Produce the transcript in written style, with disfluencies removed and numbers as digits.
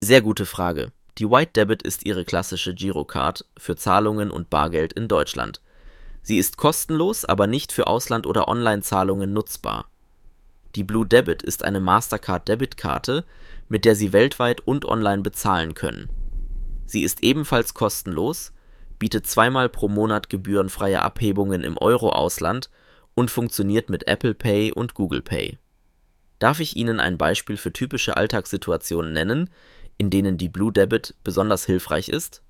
Sehr gute Frage. Die White Debit ist Ihre klassische Girocard für Zahlungen und Bargeld in Deutschland. Sie ist kostenlos, aber nicht für Ausland- oder Online-Zahlungen nutzbar. Die Blue Debit ist eine Mastercard-Debitkarte, mit der Sie weltweit und online bezahlen können. Sie ist ebenfalls kostenlos, bietet zweimal pro Monat gebührenfreie Abhebungen im Euro-Ausland und funktioniert mit Apple Pay und Google Pay. Darf ich Ihnen ein Beispiel für typische Alltagssituationen nennen, in denen die Blue Debit besonders hilfreich ist?